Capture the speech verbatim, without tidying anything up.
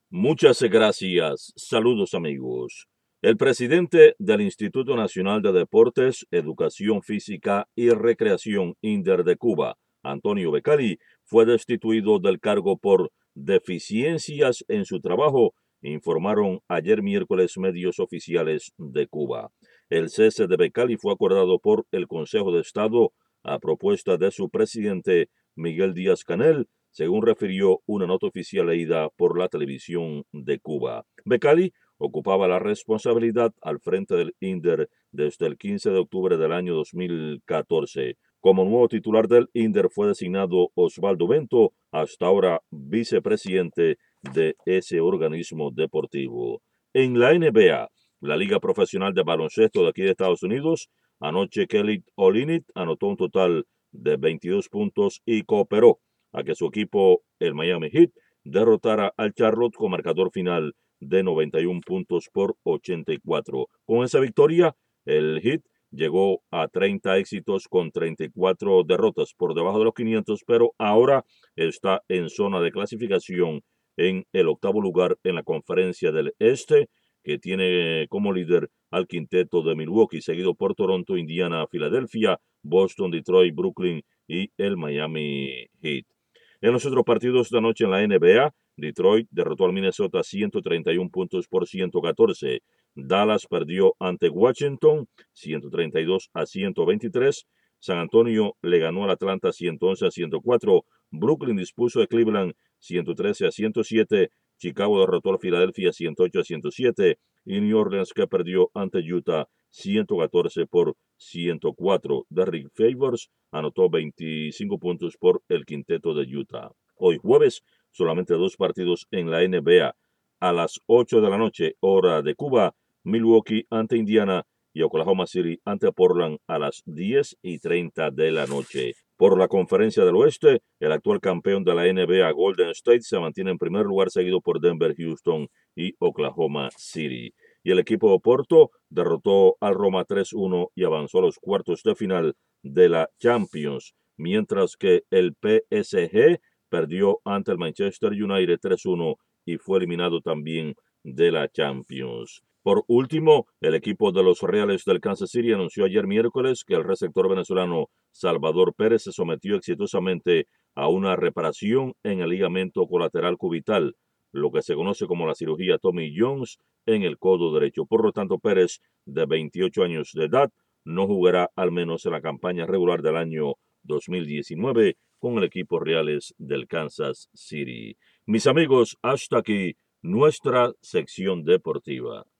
Muchas gracias. Saludos amigos. El presidente del Instituto Nacional de Deportes, Educación Física y Recreación INDER de Cuba, Antonio Becali, fue destituido del cargo por deficiencias en su trabajo, informaron ayer miércoles medios oficiales de Cuba. El cese de Becali fue acordado por el Consejo de Estado a propuesta de su presidente Miguel Díaz-Canel, según refirió una nota oficial leída por la televisión de Cuba. Becali ocupaba la responsabilidad al frente del INDER desde el quince de octubre del año dos mil catorce. Como nuevo titular del INDER fue designado Osvaldo Bento, hasta ahora vicepresidente de ese organismo deportivo. En la N B A, la Liga Profesional de Baloncesto de aquí de Estados Unidos, anoche Kelly Olynyk anotó un total de veintidós puntos y cooperó a que su equipo, el Miami Heat, derrotara al Charlotte con marcador final de noventa y uno puntos por ochenta y cuatro. Con esa victoria, el Heat llegó a treinta éxitos con treinta y cuatro derrotas por debajo de los quinientos, pero ahora está en zona de clasificación en el octavo lugar en la conferencia del Este, que tiene como líder al quinteto de Milwaukee, seguido por Toronto, Indiana, Filadelfia, Boston, Detroit, Brooklyn y el Miami Heat. En los otros partidos de anoche en la N B A, Detroit derrotó al Minnesota ciento treinta y uno puntos por ciento catorce. Dallas perdió ante Washington ciento treinta y dos a ciento veintitrés. San Antonio le ganó al Atlanta ciento once a ciento cuatro. Brooklyn dispuso de Cleveland ciento trece a ciento siete. Chicago derrotó a Filadelfia ciento ocho a ciento siete. Y New Orleans, que perdió ante Utah ciento catorce por ciento cuatro. Derrick Favors anotó veinticinco puntos por el quinteto de Utah. Hoy jueves, solamente dos partidos en la N B A. A las ocho de la noche, hora de Cuba, Milwaukee ante Indiana y Oklahoma City ante Portland a las diez y treinta de la noche. Por la Conferencia del Oeste, el actual campeón de la N B A, Golden State, se mantiene en primer lugar, seguido por Denver, Houston y Oklahoma City. Y el equipo de Porto derrotó al Roma tres uno y avanzó a los cuartos de final de la Champions, mientras que el P S G perdió ante el Manchester United tres uno y fue eliminado también de la Champions. Por último, el equipo de los Reales del Kansas City anunció ayer miércoles que el receptor venezolano Salvador Pérez se sometió exitosamente a una reparación en el ligamento colateral cubital, lo que se conoce como la cirugía Tommy Jones en el codo derecho. Por lo tanto, Pérez, de veintiocho años de edad, no jugará al menos en la campaña regular del año dos mil diecinueve con el equipo Reales del Kansas City. Mis amigos, hasta aquí nuestra sección deportiva.